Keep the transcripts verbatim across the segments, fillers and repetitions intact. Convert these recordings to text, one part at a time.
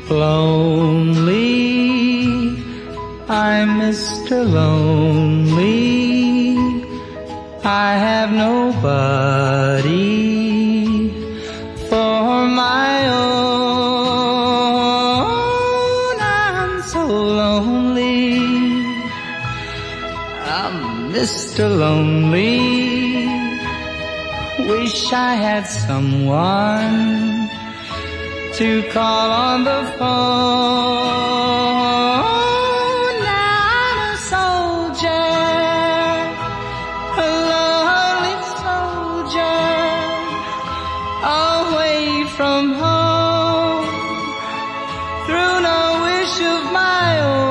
Lonely, I'm Mister Lonely. I have nobody for my own. I'm so lonely. I'm Mister Lonely. Wish I had someone to call on the phone. I'm a soldier, a lonely soldier, away from home, through no wish of my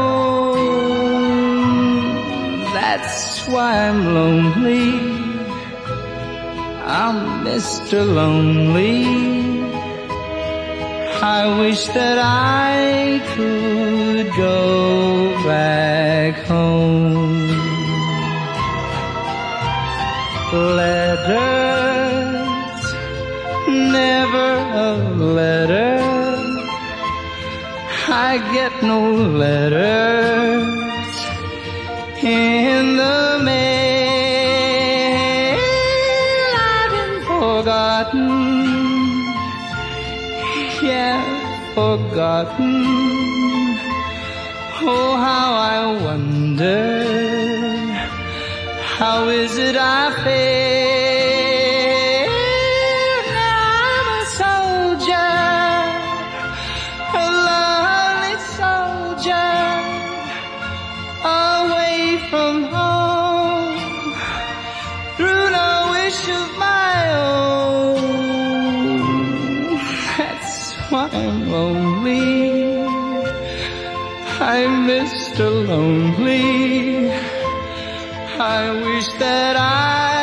own. That's why I'm lonely. I'm Mister Lonely. I wish that I could go back home. Letters, never a letter. I get no letters in the mail. I've been forgotten, yeah, forgotten. Oh, how I wonder, how is it I feel? Now I'm a soldier, a lonely soldier, away from home, through no wish of my own. That's why I'm lonely. I'm Mister Lonely. I wish that I